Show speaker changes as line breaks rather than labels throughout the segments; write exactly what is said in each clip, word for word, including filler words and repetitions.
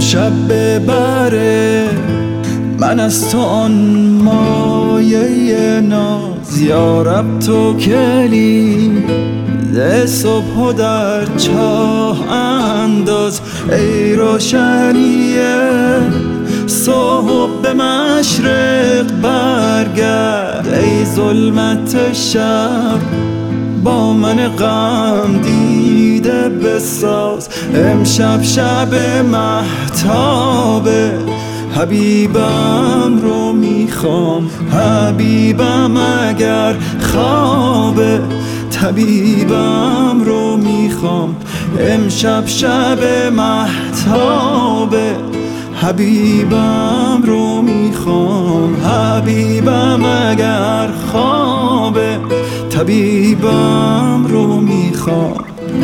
شب ببره من از تو آن مایه ناز. یارب تو کلید صبح و در چاه انداز. ای روشنیه صبح به مشرق برگرد. ای ظلمت شب با من غم دیده بساز. امشب شب مهتابه حبیبم رو میخوام. حبیبم اگر خوابه طبیبم رو میخوام. امشب شب مهتابه حبیبم رو میخوام. حبیبم اگر خوابه طبیبم رو میخوام.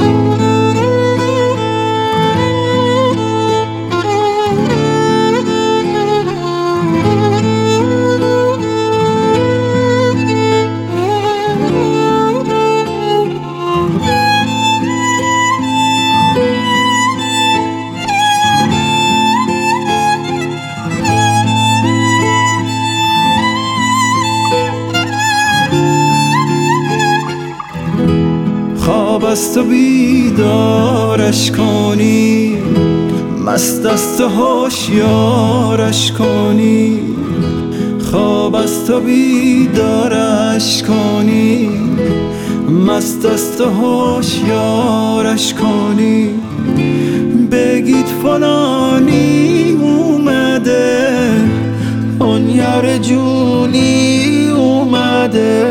خواب است و بیدارش کنی، مست است و هوشیارش کنی. خواب است و بیدارش کنی، مست است و هوشیارش کنی. بگید فلانی اومده، اون یار جونی اومده.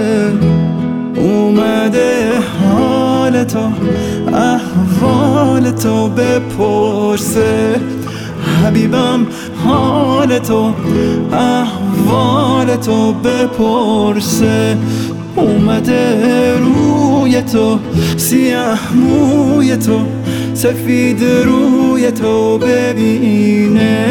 اومده حال تو احوال تو بپرسه. حبیبم حال تو احوال تو بپرسه. اومده روی تو سیاه موی تو سفید روی تو ببینه.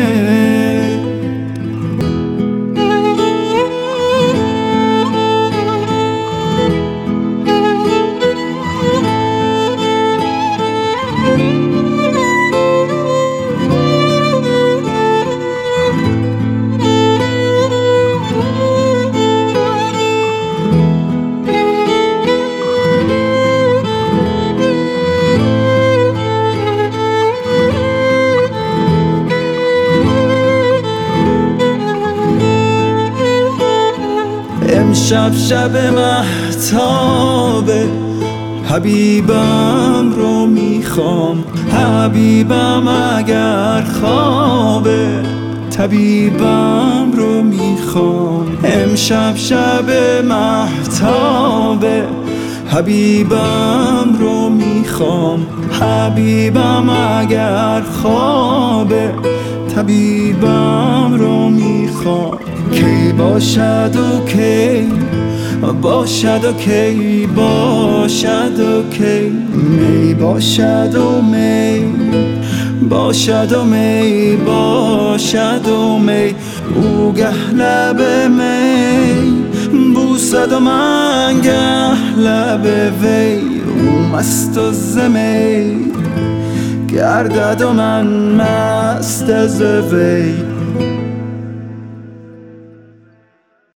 امشب شب مهتابه حبیبم رو میخوام. حبیبم اگر خوابه طبیبم رو میخوام. امشب شب مهتابه حبیبم رو میخوام. حبیبم اگر خوابه طبیبم رو میخوام. کی باشد و کی باشد و کی باشد و کی می باشد و می باشد و می باشد و می. او گه لب می بوسد و من گه لب وی. او مست و ز می گردد و من مست از وی.